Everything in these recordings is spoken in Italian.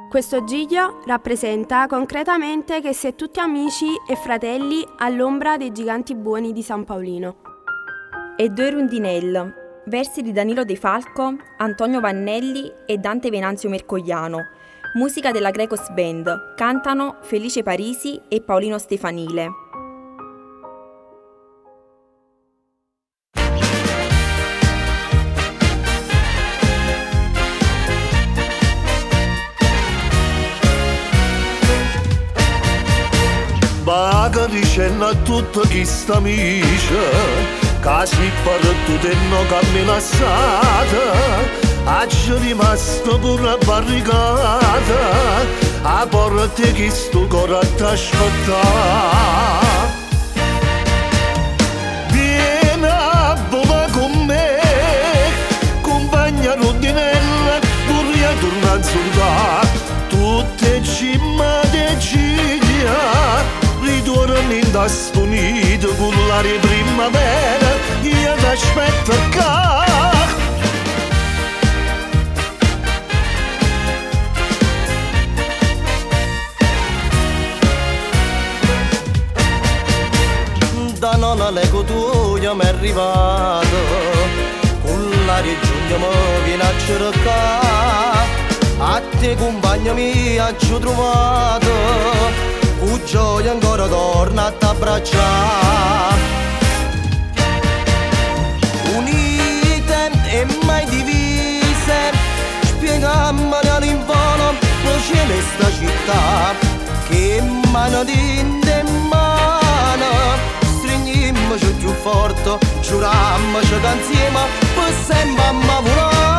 Questo giglio rappresenta concretamente che si è tutti amici e fratelli all'ombra dei giganti buoni di San Paolino. E due rundinelle, versi di Danilo De Falco, Antonio Vannelli e Dante Venanzio Mercogliano, musica della Grecos Band, cantano Felice Parisi e Paolino Stefanile. Baga dicendo a tutta questa amica che si parla no camminassata, oggi è rimasto pure barricata a porta che sto cuore t'aspetta. Vieni a vola con me, compagna rondinella, vorrei tornare a soldare tutte cime di ciglia. Ritorno in tasto unito con l'aria primavera, io ti aspetto qua. Da nonna l'eco tua mi è arrivato, con l'aria giugno mi viene a cercare, a te compagna mia ci ho trovato. Gioia ancora torna a t'abbracciare, unite e mai divise, spiegammi all'invano voce in sta città, che mano di mano, stringiamoci più forte, giurammoci che insieme per sempre ammavorare.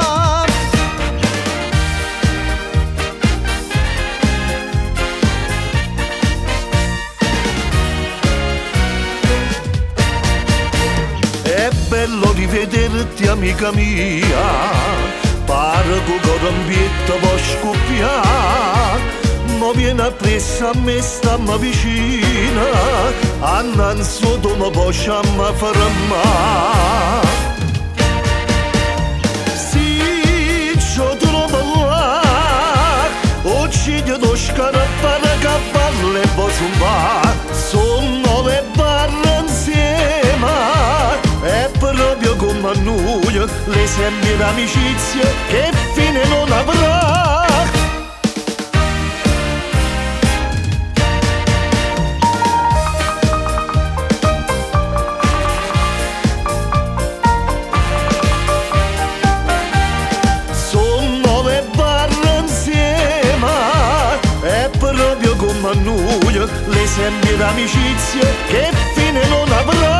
È bello rivederti amica mia, pare che corombietta può scoppiare, ma viene appresso a me, stamma vicina, annanzi tu mi puoi fermare. Sì, c'ho trovo là, uccide tu scarpare cavallo e può zumbare, sono le barre insieme. È proprio come a noi, l'esempio d'amicizia che fine non avrà. Sono le barre insieme, è proprio come a noi, l'esempio d'amicizia che fine non avrà.